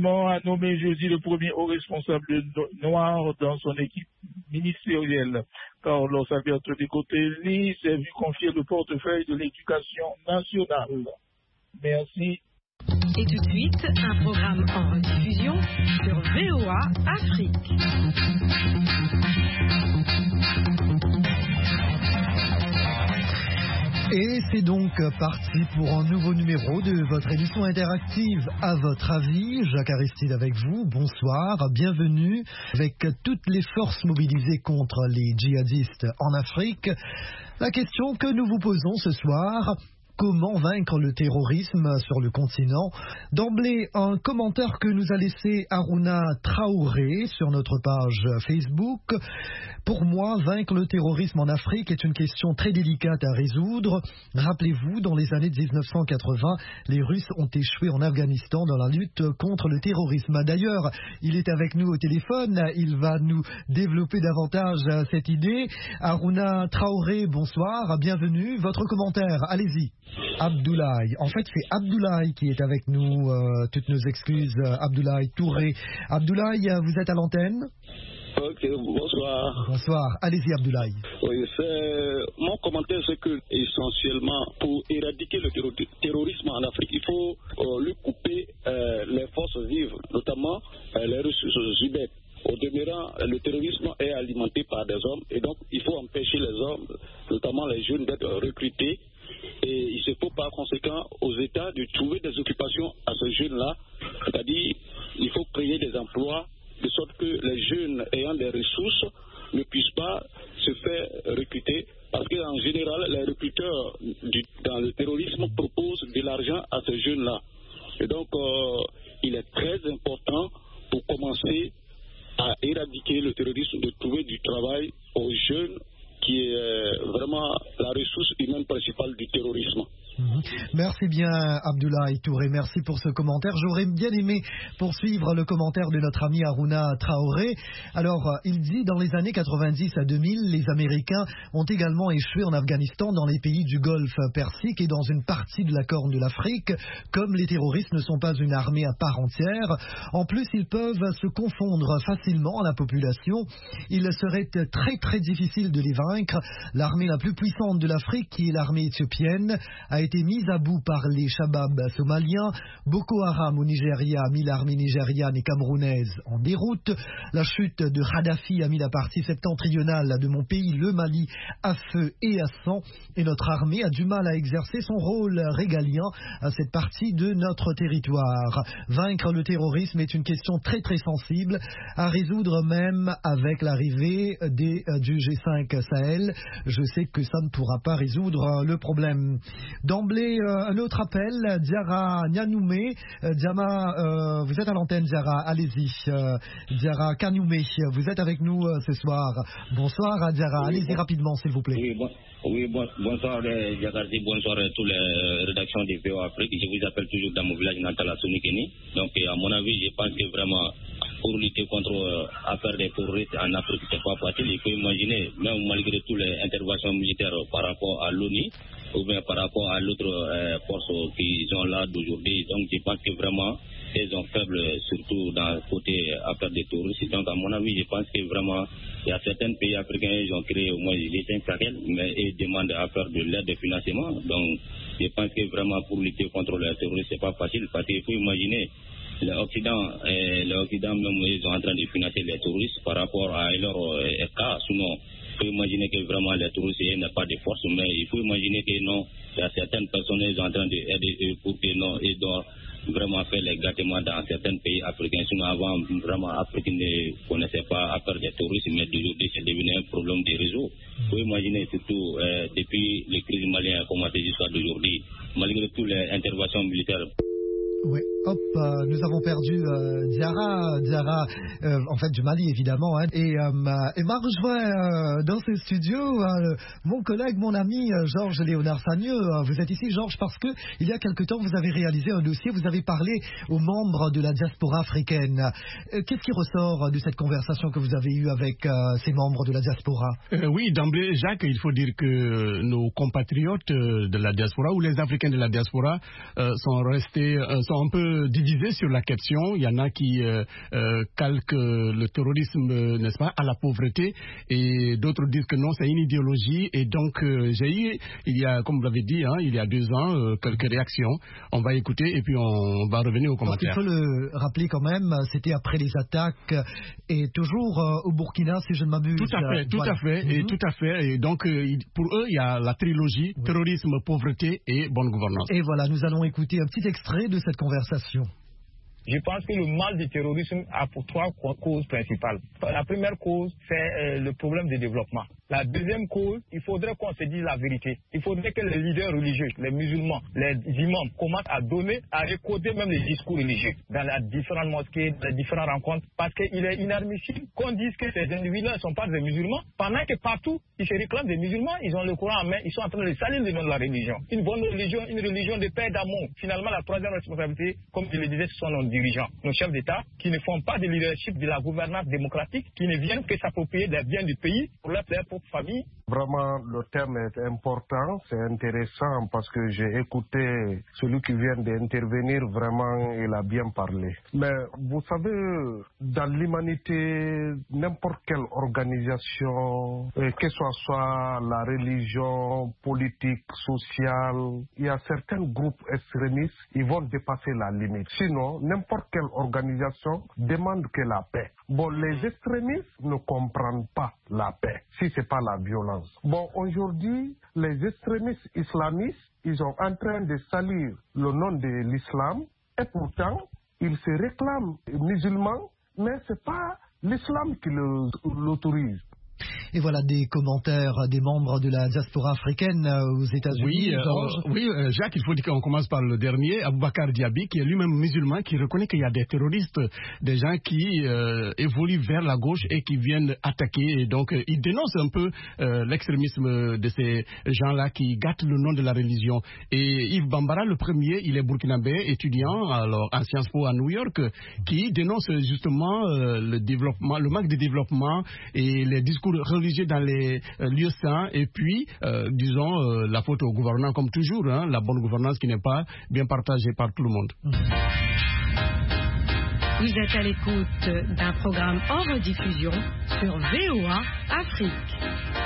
gouvernement a nommé jeudi le premier haut responsable noir dans son équipe ministérielle. Carlos Alberto de Cotelli s'est vu confier le portefeuille de l'éducation nationale. Merci. Et tout de suite, un programme en rediffusion sur VOA Afrique. Et c'est donc parti pour un nouveau numéro de votre émission interactive À votre avis. Jacques Aristide avec vous, bonsoir, bienvenue avec toutes les forces mobilisées contre les djihadistes en Afrique. La question que nous vous posons ce soir: comment vaincre le terrorisme sur le continent? D'emblée, un commentaire que nous a laissé Harouna Traoré sur notre page Facebook. Pour moi, vaincre le terrorisme en Afrique est une question très délicate à résoudre. Rappelez-vous, dans les années 1980, les Russes ont échoué en Afghanistan dans la lutte contre le terrorisme. D'ailleurs, il est avec nous au téléphone, il va nous développer davantage cette idée. Harouna Traoré, bonsoir, bienvenue. Votre commentaire, allez-y. Abdoulaye, en fait c'est Abdoulaye qui est avec nous, toutes nos excuses, Abdoulaye Touré. Abdoulaye, vous êtes à l'antenne? Ok, bonsoir. Bonsoir, allez-y Abdoulaye. Oui, mon commentaire c'est que essentiellement pour éradiquer le terrorisme en Afrique, il faut lui couper les forces vives, notamment les ressources humaines. Au demeurant, le terrorisme est alimenté par des hommes et donc il faut empêcher les hommes, notamment les jeunes, d'être recrutés. Et il se faut par conséquent aux États de trouver des occupations à ces jeunes-là, c'est-à-dire il faut créer des emplois de sorte que les jeunes ayant des ressources ne puissent pas se faire recruter, parce qu'en général les recruteurs dans le terrorisme proposent de l'argent à ces jeunes-là. Et donc il est très important pour commencer à éradiquer le terrorisme de trouver du travail aux jeunes, qui est vraiment la ressource humaine principale du terrorisme. Merci bien Abdoulaye Touré, merci pour ce commentaire. J'aurais bien aimé poursuivre le commentaire de notre ami Harouna Traoré. Alors, il dit: dans les années 90 à 2000, les Américains ont également échoué en Afghanistan, dans les pays du Golfe Persique et dans une partie de la Corne de l'Afrique. Comme les terroristes ne sont pas une armée à part entière, en plus ils peuvent se confondre facilement à la population. Il serait très très difficile de les vaincre. L'armée la plus puissante de l'Afrique, qui est l'armée éthiopienne, a été mise à bout par les Shabab somaliens. Boko Haram au Nigeria a mis l'armée nigériane et camerounaise en déroute. La chute de Kadhafi a mis la partie septentrionale de mon pays, le Mali, à feu et à sang. Et notre armée a du mal à exercer son rôle régalien à cette partie de notre territoire. Vaincre le terrorisme est une question très très sensible à résoudre, même avec l'arrivée du G5 Sahel. Je sais que ça ne pourra pas résoudre le problème. D'emblée, un autre appel, Diarra Nyanoumé. Diama, vous êtes à l'antenne, Diarra, allez-y. Diarra Kanoumé, vous êtes avec nous ce soir. Bonsoir, Diarra, allez-y rapidement, s'il vous plaît. Bonsoir, Diakarti, bonsoir à toutes les rédactions de VOA Afrique. Je vous appelle toujours dans mon village natal à Sonikeni. Donc, à mon avis, je pense que vraiment, pour lutter contre affaire des terroristes en Afrique, c'est pas facile. Il faut imaginer, même malgré toutes les interventions militaires par rapport à l'ONU, ou bien par rapport à l'autre force qu'ils ont là d'aujourd'hui. Donc je pense que vraiment, ils sont faibles, surtout dans le côté affaire des touristes. Donc à mon avis, je pense que vraiment, il y a certains pays africains, ils ont créé au moins les 5 Sahel, mais ils demandent à faire de l'aide de financement. Donc je pense que vraiment, pour lutter contre les terroristes, c'est pas facile, parce qu'il faut imaginer, l'Occident même, ils sont en train de financer les touristes par rapport à leur cas. Sinon, il faut imaginer que vraiment les touristes n'ont pas de force, mais il faut imaginer que non, il y a certaines personnes qui sont en train d'aider pour que non, ils doivent vraiment faire les gâtements dans certains pays africains. Sinon, avant, vraiment, l'Afrique ne connaissait pas affaire des touristes, mais d'aujourd'hui, c'est devenu un problème de réseau. Il faut imaginer surtout depuis les crises maliennes a commencé jusqu'à aujourd'hui, malgré toutes les interventions militaires. Oui, hop, nous avons perdu Diarra, en fait du Mali évidemment, hein, et m'a rejoint dans ce studio mon collègue, mon ami Georges Léonard Sagneux. Vous êtes ici, Georges, parce que il y a quelque temps vous avez réalisé un dossier, vous avez parlé aux membres de la diaspora africaine. Qu'est-ce qui ressort de cette conversation que vous avez eue avec ces membres de la diaspora? Oui, d'emblée, Jacques, il faut dire que nos compatriotes de la diaspora ou les Africains de la diaspora sont restés sont un peu peu divisés sur la question. Il y en a qui calquent le terrorisme, n'est-ce pas, à la pauvreté, et d'autres disent que non, c'est une idéologie. Et donc, j'ai eu, il y a, comme vous l'avez dit, il y a 2 ans, quelques réactions. On va écouter et puis on va revenir aux commentaires. Il faut le rappeler quand même, c'était après les attaques et toujours au Burkina, si je ne m'abuse. Tout à fait. Et donc, pour eux, il y a la trilogie, terrorisme, pauvreté et bonne gouvernance. Et voilà, nous allons écouter un petit extrait de cette conversation. Je pense que le mal du terrorisme a pour 3 causes principales. La première cause, c'est le problème de développement. La deuxième cause, il faudrait qu'on se dise la vérité. Il faudrait que les leaders religieux, les musulmans, les imams commencent à donner, à recoder même les discours religieux dans les différentes mosquées, dans les différentes rencontres, parce qu'il est inadmissible qu'on dise que ces individus ne sont pas des musulmans, pendant que partout, ils se réclament des musulmans, ils ont le Coran en main, ils sont en train de salir le nom de la religion. Une bonne religion, une religion de paix et d'amour. Finalement, la troisième responsabilité, comme je le disais, ce sont nos dirigeants, nos chefs d'État, qui ne font pas de leadership de la gouvernance démocratique, qui ne viennent que s'approprier des biens du pays pour leur propre famille. Vraiment, le thème est important, c'est intéressant parce que j'ai écouté celui qui vient d'intervenir, vraiment, il a bien parlé. Mais vous savez, dans l'humanité, n'importe quelle organisation, que ce soit la religion, politique, sociale, il y a certains groupes extrémistes, ils vont dépasser la limite. Sinon, n'importe quelle organisation demande que la paix. Bon, les extrémistes ne comprennent pas la paix, si ce n'est pas la violence. Bon, aujourd'hui, les extrémistes islamistes, ils sont en train de salir le nom de l'islam, et pourtant, ils se réclament musulmans, mais ce n'est pas l'islam qui l'autorise. Et voilà des commentaires des membres de la diaspora africaine aux États-Unis. Oui, Jacques, il faut dire qu'on commence par le dernier, Aboubakar Diaby, qui est lui-même musulman, qui reconnaît qu'il y a des terroristes, des gens qui évoluent vers la gauche et qui viennent attaquer. Et donc, il dénonce un peu l'extrémisme de ces gens-là qui gâtent le nom de la religion. Et Yves Bambara, le premier, il est burkinabé, étudiant alors, en Sciences Po à New York, qui dénonce justement le développement, le manque de développement et les discours religieux dans les lieux saints, et puis, disons, la faute au gouvernement comme toujours, la bonne gouvernance qui n'est pas bien partagée par tout le monde. Vous êtes à l'écoute d'un programme en rediffusion sur VOA Afrique.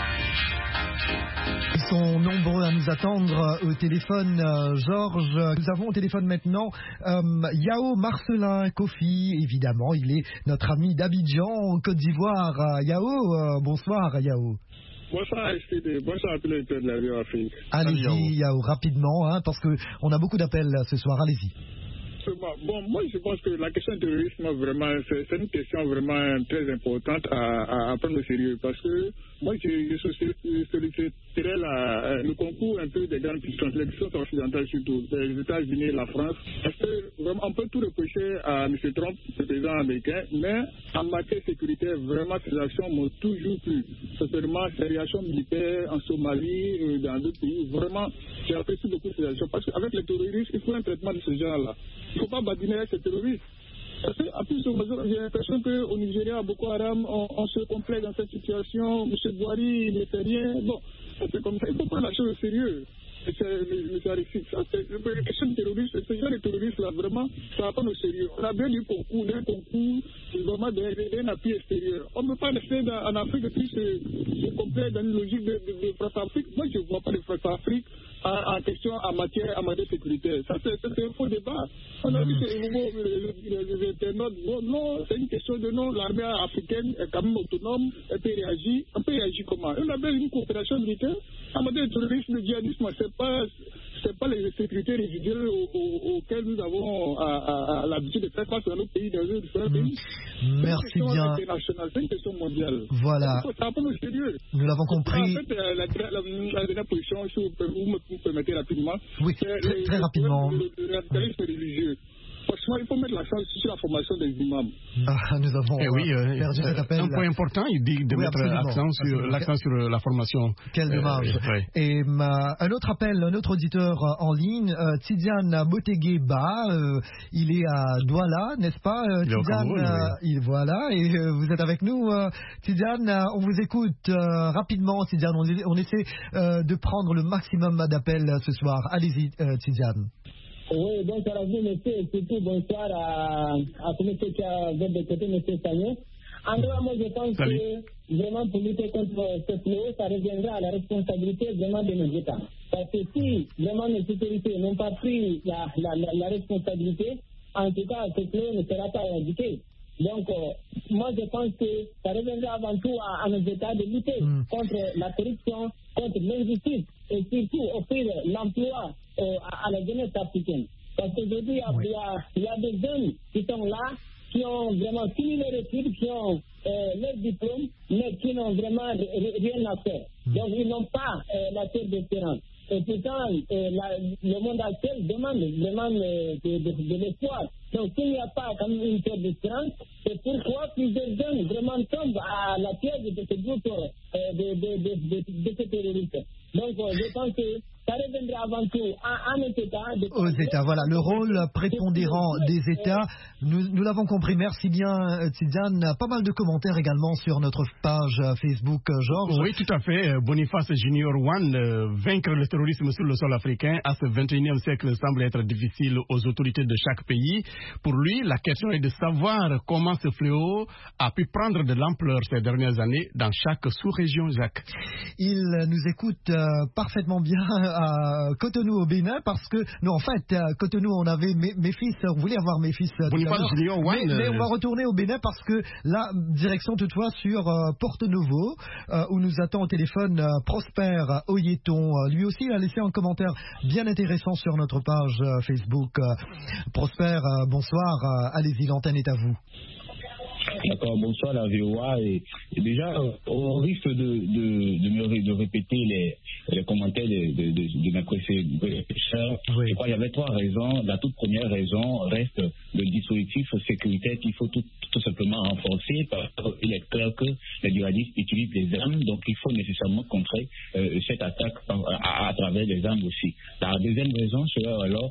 Ils sont nombreux à nous attendre au téléphone, Georges. Nous avons au téléphone maintenant Yao Marcelin Kofi, évidemment. Il est notre ami d'Abidjan, Côte d'Ivoire. Yao, bonsoir Yao. Bonsoir STD, bonsoir à tous les auditeurs de la VOA Afrique. Allez-y Yao, rapidement, parce qu'on a beaucoup d'appels ce soir. Allez-y. Bon, moi je pense que la question du terrorisme, vraiment, c'est une question vraiment très importante à prendre au sérieux, parce que moi je solliciterais le concours un peu des grandes puissances, les puissances occidentales surtout, les États-Unis et la France, parce que vraiment on peut tout reprocher à M. Trump, le président américain, mais en matière sécuritaire, vraiment ces actions m'ont toujours plu. Sincèrement, ces réactions militaires en Somalie, dans d'autres pays, vraiment, j'ai apprécié beaucoup ces actions, parce qu'avec les terroristes, il faut un traitement de ce genre-là. Il ne faut pas badiner ces terroristes. Parce qu'à plus j'ai l'impression qu'au Nigeria, Boko Haram, on se complaît dans cette situation. M. Bouhari, il ne fait rien. Bon, c'est comme ça. Il faut prendre la chose au sérieux. C'est une question de terrorisme. Ce genre de terrorisme-là, vraiment, ça va prendre au sérieux. On a bien du concours, c'est vraiment d'un appui extérieur. On ne peut pas rester en Afrique et puis se complaire dans une logique de France-Afrique. Moi, je ne vois pas de France-Afrique en question en matière sécuritaire. Ça, c'est un faux débat. On a dit que les internautes, non, c'est une question de non. L'armée africaine est quand même autonome, elle peut réagir. On peut réagir comment? On a bien une coopération militaire en matière de terrorisme, de djihadisme. C'est pas les sécurités résiduelles auxquelles nous avons l'habitude de faire face dans nos pays, dans nos différents pays. Merci bien. C'est une question mondiale. Voilà. Ça prend au sérieux. Nous l'avons compris. En fait, la dernière position, si vous me permettez rapidement. Oui, très rapidement. Le radicalisme religieux. Franchement, il faut mettre l'accent sur la formation des imams. Nous avons perdu cet appel. Un point important, il dit de mettre l'accent sur la formation. Quel dommage. Et un autre appel, un autre auditeur en ligne, Tidiane Motegueba, il est à Douala, n'est-ce pas Tidiane, voilà, et vous êtes avec nous. Tidiane, on vous écoute rapidement, Tidiane, on essaie de prendre le maximum d'appels ce soir. Allez-y, Tidiane. Oui, bonsoir à vous, monsieur, et surtout bonsoir à celui qui a de côté, monsieur Sagné. En gros, moi, je pense que vraiment pour lutter contre ce fléau, ça reviendra à la responsabilité vraiment de nos États. Parce que si vraiment nos autorités n'ont pas pris la responsabilité, en tout cas, ce fléau ne sera pas éradiqué. Donc, moi, je pense que ça reviendra avant tout à nos États de lutter contre la corruption, contre l'injustice et surtout offrir l'emploi à la jeunesse africaine. Parce qu'aujourd'hui, il y a des jeunes qui sont là, qui ont vraiment fini leurs études, qui ont leur diplôme, mais qui n'ont vraiment rien à faire. Donc, ils n'ont pas la tête d'espérance. Et pourtant, le monde actuel demande vraiment de l'espoir. Donc, s'il n'y a pas comme une tête d'espérance, c'est pourquoi plusieurs jeunes vraiment tombent à la piège de ce groupe de ces terroristes. Donc, je pense que ça reviendra avant tout à nos États. Aux États, voilà, le rôle prépondérant des États. Nous l'avons compris. Merci bien, Tidiane. Pas mal de commentaires également sur notre page Facebook, Georges. Oui, tout à fait. Boniface Junior One, vaincre le terrorisme sur le sol africain à ce 21e siècle semble être difficile aux autorités de chaque pays. Pour lui, la question est de savoir comment ce fléau a pu prendre de l'ampleur ces dernières années dans chaque sous-région, Jacques. Il nous écoute parfaitement bien à Cotonou au Bénin parce que, non, en fait, Cotonou, on avait mes fils, on voulait avoir mes fils. Mais on va retourner au Bénin parce que là, direction toutefois sur Porto Novo, où nous attend au téléphone Prosper Oyeton. Lui aussi, il a laissé un commentaire bien intéressant sur notre page Facebook. Prosper, bonsoir. Allez-y, l'antenne est à vous. D'accord, bonsoir la VOA. Et déjà, au risque de répéter les commentaires de mes prédécesseurs, je crois qu'il y avait 3 raisons. La toute première raison reste le dispositif sécuritaire qu'il faut tout simplement renforcer parce qu'il est clair que les djihadistes utilisent les armes, donc il faut nécessairement contrer cette attaque à travers les armes aussi. La deuxième raison serait alors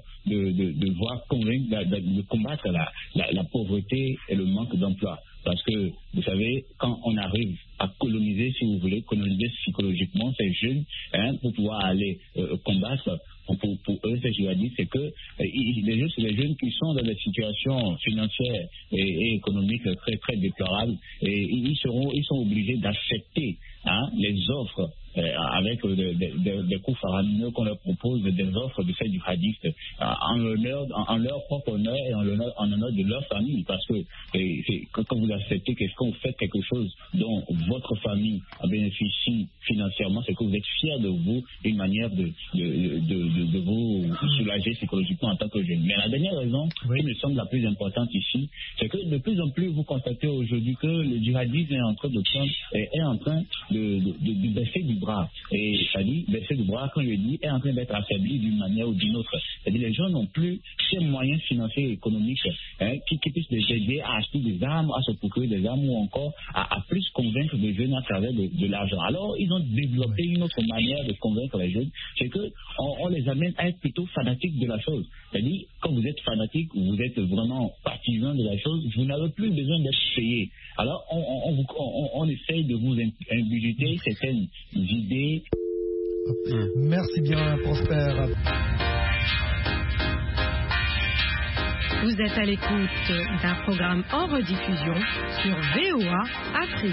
de combattre la pauvreté et le manque d'emploi. Parce que, vous savez, quand on arrive à coloniser, si vous voulez, coloniser psychologiquement ces jeunes, pour pouvoir aller combattre, pour eux, ces djihadistes, c'est que les jeunes qui sont dans des situations financières et économiques très, très déplorables, et ils sont obligés d'accepter les offres avec des coûts faramineux qu'on leur propose, des offres de ces djihadistes en leur propre honneur et en honneur de leur famille. Parce que quand vous acceptez qu'on fait quelque chose dont votre famille bénéficie financièrement, c'est que vous êtes fier de vous, une manière de vous soulager psychologiquement en tant que jeune. Mais la dernière raison, qui me semble la plus importante ici, c'est que de plus en plus vous constatez aujourd'hui que le djihadisme est en train de baisser du bras. Et c'est-à-dire, baisser du bras, quand je dis, est en train d'être affaibli d'une manière ou d'une autre. C'est-à-dire, les gens n'ont plus ces moyens financiers et économiques qui puissent les aider à acheter des armes, à se procurer des armes ou encore à plus convaincre les jeunes à travers de l'argent. Alors, ils ont développé une autre manière de convaincre les jeunes, c'est qu'on les amène à être plutôt fanatiques de la chose. C'est-à-dire, quand vous êtes fanatique, vous êtes vraiment partisan de la chose, vous n'avez plus besoin d'être payé. Alors, on essaye de vous ingurgiter certaines idées. Merci bien, Prosper. Vous êtes à l'écoute d'un programme en rediffusion sur VOA Afrique.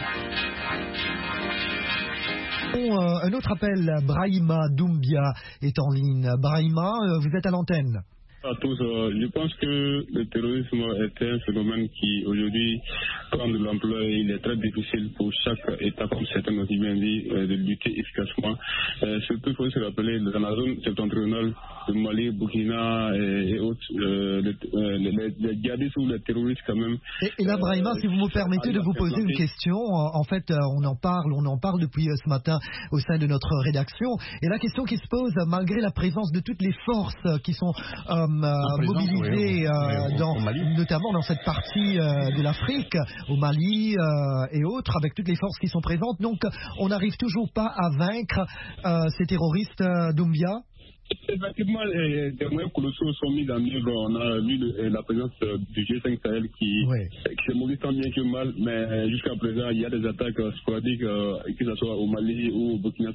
Un autre appel, Brahima Doumbia est en ligne. Brahima, vous êtes à l'antenne. À tous, je pense que le terrorisme est un phénomène qui aujourd'hui prend de l'ampleur et il est très difficile pour chaque État, comme certains ont bien dit, de lutter efficacement. Surtout, il faut se rappeler, dans la zone septentrionale de Mali, Burkina et autres, les djihadistes ou les terroristes quand même. Et là, Brahima, si vous me permettez de vous poser une question, en fait, on en parle depuis ce matin au sein de notre rédaction. Et la question qui se pose, malgré la présence de toutes les forces qui sont mobilisés notamment dans cette partie de l'Afrique, au Mali et autres, avec toutes les forces qui sont présentes. Donc, on n'arrive toujours pas à vaincre ces terroristes, Doumbia. Effectivement, des moyens colossaux sont mis en œuvre. On a vu la présence du G5 Sahel qui se mobilise tant bien que mal, mais jusqu'à présent, il y a des attaques sporadiques, que ce soit au Mali ou au Burkina.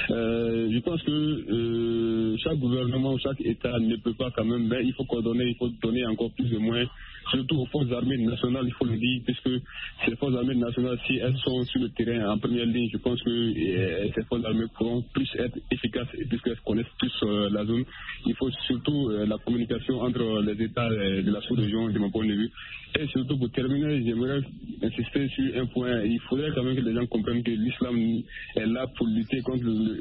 Je pense que chaque gouvernement ou chaque État ne peut pas quand même, mais il faut coordonner, il faut donner encore plus de moyens, surtout aux forces armées nationales, il faut le dire, puisque ces forces armées nationales, si elles sont sur le terrain en première ligne, je pense que ces forces armées pourront plus être efficaces, puisqu'elles connaissent plus la zone. Il faut surtout la communication entre les États de la sous-région, de mon point de vue. Et surtout, pour terminer, j'aimerais insister sur un point. Il faudrait quand même que les gens comprennent que l'islam est là pour lutter contre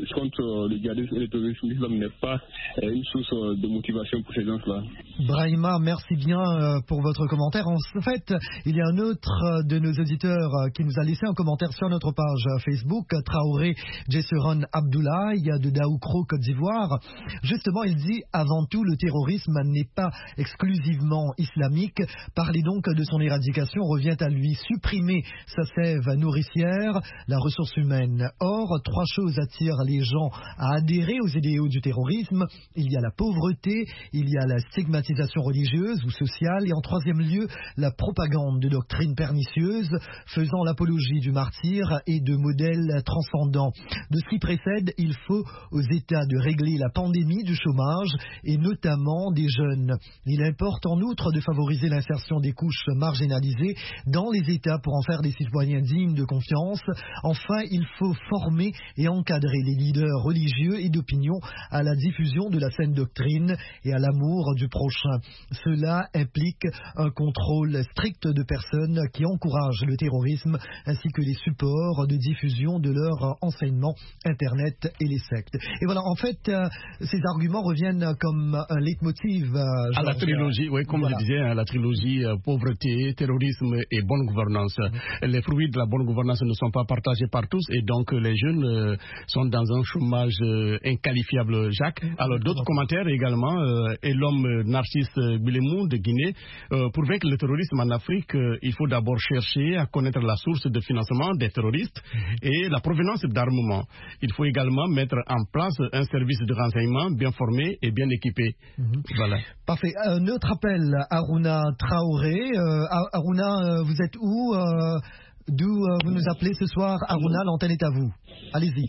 le djihadisme et le terrorisme. L'islam n'est pas une source de motivation pour ces gens-là. Brahima, merci bien pour votre commentaire. En fait, il y a un autre de nos auditeurs qui nous a laissé un commentaire sur notre page Facebook, Traoré Jesseron Abdoulaye de Daoukro, Côte d'Ivoire. Justement, il dit « Avant tout, le terrorisme n'est pas exclusivement islamique. Parler donc de son éradication revient à lui supprimer sa sève nourricière, la ressource humaine. Or, trois choses attirent les gens à adhérer aux idéaux du terrorisme. Il y a la pauvreté, il y a la stigmatisation religieuse ou sociale et en troisième lieu, la propagande de doctrines pernicieuses faisant l'apologie du martyr et de modèles transcendants. De ce qui précède, il faut aux États de régler la pandémie du chômage et notamment des jeunes. Il importe en outre de favoriser l'insertion des couches marginalisées dans les États pour en faire des citoyens dignes de confiance. Enfin, il faut former et encadrer les leaders religieux et d'opinion à la diffusion de la saine doctrine et à l'amour du prochain. Cela implique un contrôle strict de personnes qui encouragent le terrorisme ainsi que les supports de diffusion de leur enseignement, Internet et les sectes. Et voilà, en fait, ces arguments reviennent comme un leitmotiv. À la trilogie, oui, comme je disais, à la trilogie pauvreté, terrorisme et bonne gouvernance. Les fruits de la bonne gouvernance ne sont pas partagés par tous et donc les jeunes sont dans un chômage inqualifiable, Jacques. Alors d'autres commentaires également, et l'homme Narcisse Bilemou de Guinée, pour vaincre le terrorisme en Afrique, il faut d'abord chercher à connaître la source de financement des terroristes et la provenance d'armement. Il faut également mettre en place un service de renseignement bien formé et bien équipé. Voilà. Parfait. Notre appel, Aruna Traoré. Aruna, vous êtes où? D'où vous nous appelez ce soir? Aruna, l'antenne est à vous. Allez-y.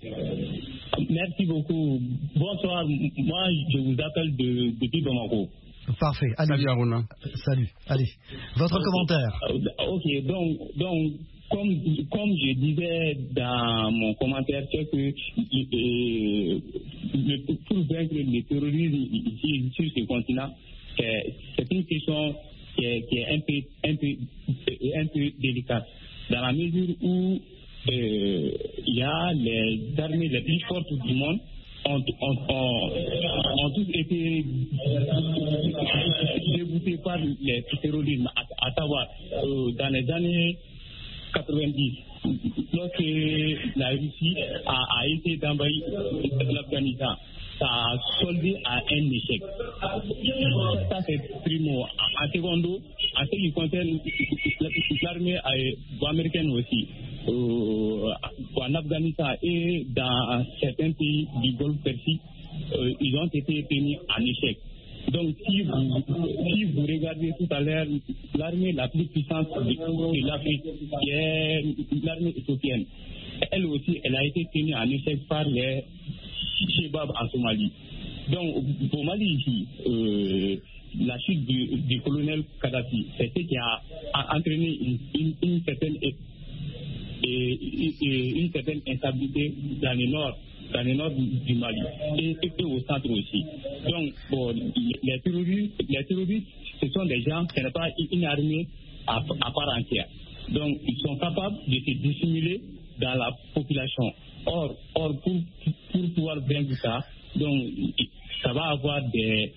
Merci beaucoup. Bonsoir. Moi, je vous appelle depuis Bamako. Parfait. Allez. Salut Aruna. Salut. Allez. Votre commentaire. Ok. Donc, comme je disais dans mon commentaire, c'est que pour vaincre le terrorisme ici sur ce continent, c'est une question qui est un peu délicate, dans la mesure où il y a les armées les plus fortes du monde ont tous été déboutés par le terrorisme, à savoir dans les années 90, lorsque la Russie a été d'envahir l'Afghanistan. Ça a soldé à un échec. Ça, c'est primo. En secondo, en ce qui concerne l'armée américaine aussi, en Afghanistan et dans certains pays du Golfe Persique, ils ont été tenus en échec. Donc, si vous regardez tout à l'heure, l'armée la plus puissante de l'Afrique, qui est l'armée éthiopienne, elle aussi, elle a été tenue en échec par les Chebab en Somalie. Donc, au Mali ici, la chute du colonel Kadhafi, c'est ce qui a entraîné une certaine instabilité dans le nord du Mali et au centre aussi. Donc, les terroristes, ce sont des gens, ce n'est pas une armée à part entière. Donc, ils sont capables de se dissimuler dans la population. Or pour pouvoir vaincre ça, donc ça va avoir des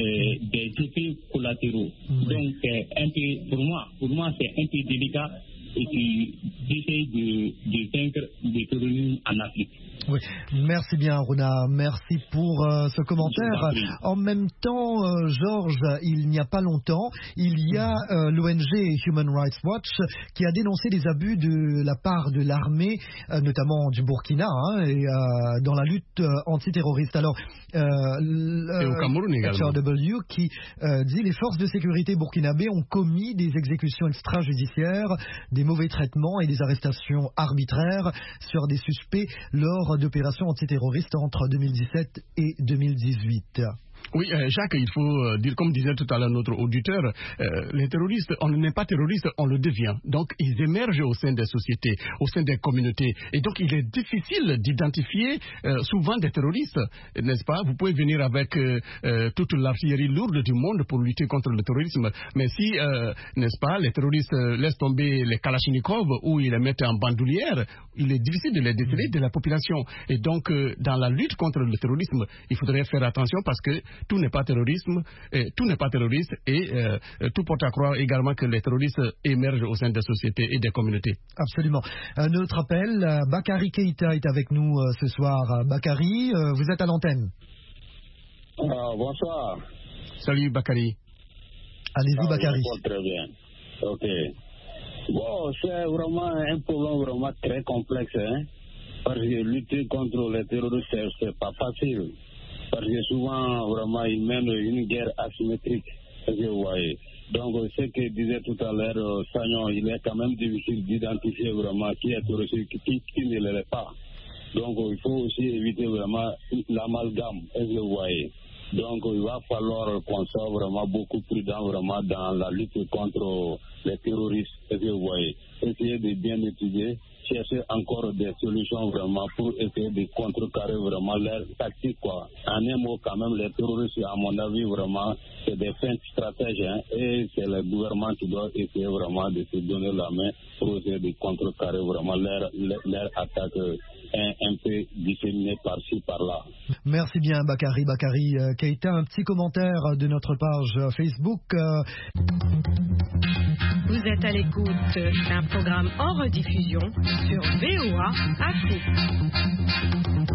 effets collatéraux. Donc pour moi c'est un peu délicat et qui essaie de vaincre le terrorisme en Afrique. Oui, merci bien Aruna, merci pour ce commentaire. En même temps, Georges, il n'y a pas longtemps, il y a l'ONG Human Rights Watch qui a dénoncé des abus de la part de l'armée, notamment du Burkina, et dans la lutte antiterroriste. Alors, au Cameroun également. HRW qui dit les forces de sécurité burkinabées ont commis des exécutions extrajudiciaires, des mauvais traitements et des arrestations arbitraires sur des suspects lors d'opérations antiterroristes entre 2017 et 2018. Oui, Jacques, il faut dire, comme disait tout à l'heure notre auditeur, les terroristes, on n'est pas terroriste, on le devient. Donc, ils émergent au sein des sociétés, au sein des communautés. Et donc, il est difficile d'identifier souvent des terroristes, n'est-ce pas? Vous pouvez venir avec toute l'artillerie lourde du monde pour lutter contre le terrorisme. Mais si, n'est-ce pas, les terroristes laissent tomber les Kalachnikov ou ils les mettent en bandoulière, il est difficile de les déceler de la population. Et donc, dans la lutte contre le terrorisme, il faudrait faire attention parce que tout n'est pas terrorisme, tout n'est pas terroriste et tout porte à croire également que les terroristes émergent au sein des sociétés et des communautés. Absolument. Un autre appel, Bakary Keïta est avec nous ce soir. Bakary, vous êtes à l'antenne. Bonsoir. Salut Bakary. Allez-y Bakary. Très bien. Ok. Bon, c'est vraiment un problème vraiment très complexe, parce que lutter contre les terroristes, c'est pas facile. Parce que souvent, vraiment, ils mènent une guerre asymétrique, vous voyez. Donc, ce que disait tout à l'heure Sagnon, il est quand même difficile d'identifier vraiment qui est terroriste, qui ne l'est pas. Donc, il faut aussi éviter vraiment l'amalgame, vous voyez. Donc, il va falloir qu'on soit vraiment beaucoup prudent vraiment dans la lutte contre les terroristes, vous voyez. Essayer de bien étudier, chercher encore des solutions vraiment pour essayer de contrecarrer vraiment leurs tactiques, quoi. En un mot, quand même, les terroristes, à mon avis, vraiment, c'est des fins stratèges, et c'est le gouvernement qui doit essayer vraiment de se donner la main pour essayer de contrecarrer vraiment leur attaque un peu disséminée par-ci, par-là. Merci bien, Bakary Keïta. Un petit commentaire de notre page Facebook. Vous êtes à l'écoute d'un programme en rediffusion sur VOA Afrique.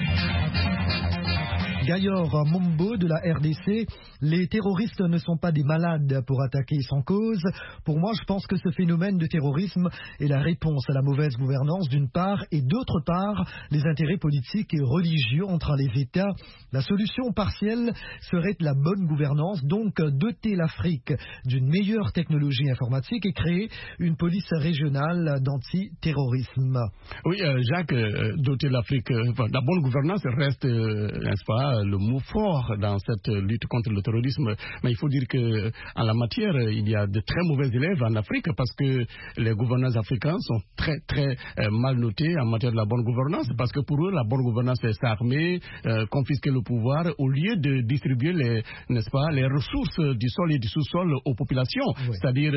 Gayor Mombo de la RDC, les terroristes ne sont pas des malades pour attaquer sans cause. Pour moi, je pense que ce phénomène de terrorisme est la réponse à la mauvaise gouvernance d'une part et d'autre part les intérêts politiques et religieux entre les États. La solution partielle serait la bonne gouvernance, donc doter l'Afrique d'une meilleure technologie informatique et créer une police régionale d'antiterrorisme. Oui, Jacques, doter l'Afrique, la bonne gouvernance reste, n'est-ce pas, le mot fort dans cette lutte contre le terrorisme. Mais il faut dire que en la matière, il y a de très mauvais élèves en Afrique parce que les gouvernants africains sont très très mal notés en matière de la bonne gouvernance, parce que pour eux, la bonne gouvernance, c'est s'armer, confisquer le pouvoir, au lieu de distribuer n'est-ce pas, les ressources du sol et du sous-sol aux populations, oui. C'est-à-dire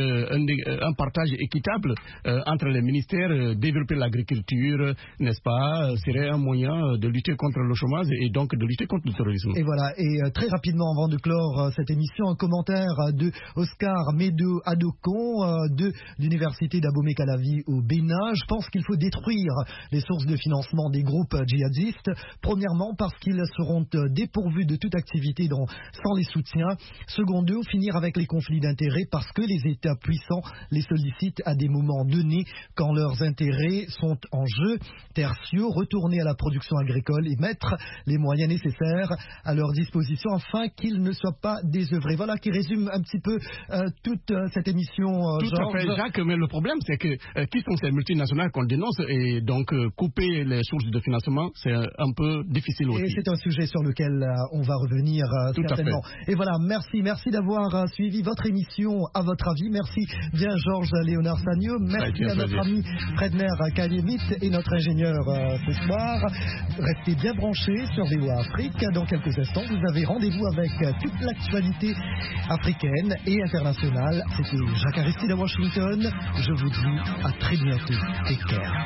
un partage équitable entre les ministères, développer l'agriculture, n'est-ce pas, serait un moyen de lutter contre le chômage et donc de lutter contre le terrorisme. Et voilà, et très rapidement, avant de clore cette émission, un commentaire de Oscar Medo Adokon de l'université d'Abomey Calavi au Bénin. Je pense qu'il faut détruire les sources de financement des groupes djihadistes. Premièrement, parce qu'ils seront dépourvus de toute activité sans les soutiens. Secondo, finir avec les conflits d'intérêts parce que les États puissants les sollicitent à des moments donnés quand leurs intérêts sont en jeu. Tertio, retourner à la production agricole et mettre les moyens nécessaires à leur disposition afin qu'ils ne soient pas désœuvrés. Voilà qui résume un petit peu toute cette émission. Tout à fait, Jacques, mais le problème c'est que qui sont ces multinationales qu'on dénonce et donc couper les sources de financement, c'est un peu difficile aussi. Et c'est un sujet sur lequel on va revenir certainement. Et voilà, merci d'avoir suivi votre émission à votre avis. Merci bien Georges Léonard Sagnon. Merci à notre ami Fredner Kaliemit et notre ingénieur ce soir. Restez bien branchés sur VOA Afrique. Dans quelques instants, vous avez rendez-vous avec toute l'actualité africaine et internationale. C'était Jacques Aristide à Washington. Je vous dis à très bientôt. Take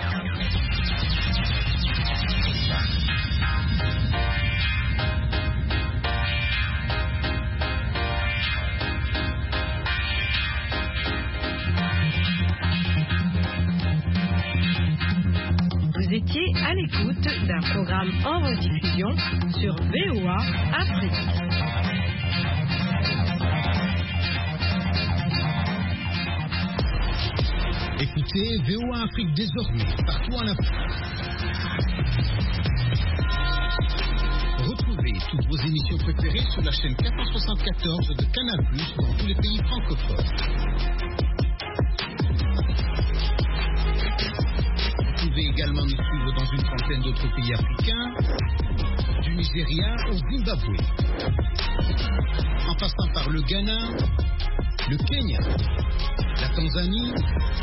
care. étiez à l'écoute d'un programme en rediffusion sur VOA Afrique. Écoutez VOA Afrique désormais partout en Afrique. Retrouvez toutes vos émissions préférées sur la chaîne 474 de Canal+ dans tous les pays francophones. Vous pouvez également nous suivre dans une trentaine d'autres pays africains, du Nigeria au Zimbabwe, en passant par le Ghana, le Kenya, la Tanzanie,